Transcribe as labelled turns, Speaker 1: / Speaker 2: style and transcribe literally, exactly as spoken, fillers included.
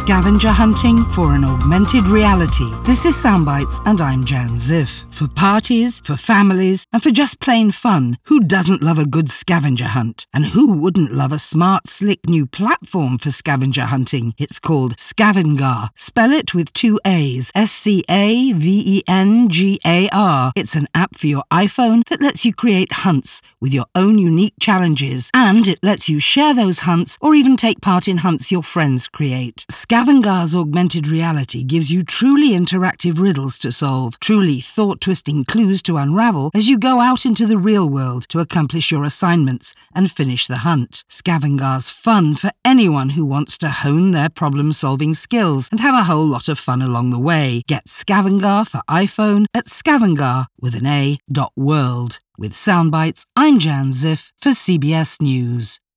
Speaker 1: scavenger hunting for an augmented reality. This is Soundbites and I'm Jan Ziff. For parties, for families and for just plain fun, who doesn't love a good scavenger hunt? And who wouldn't love a smart, slick new platform for scavenger hunting? It's called Scavengar. Spell it with two A's. S C A V E N G A R. It's an app for your iPhone that lets you create hunts with your own unique challenges. And it lets you share those hunts or even take part in hunts your friends create. Scavengar's augmented reality gives you truly interactive riddles to solve, truly thought-twisting clues to unravel as you go out into the real world to accomplish your assignments and finish the hunt. Scavengar's fun for anyone who wants to hone their problem-solving skills and have a whole lot of fun along the way. Get Scavengar for iPhone at scavengar with an A dot world. With Soundbites, I'm Jan Ziff for C B S News.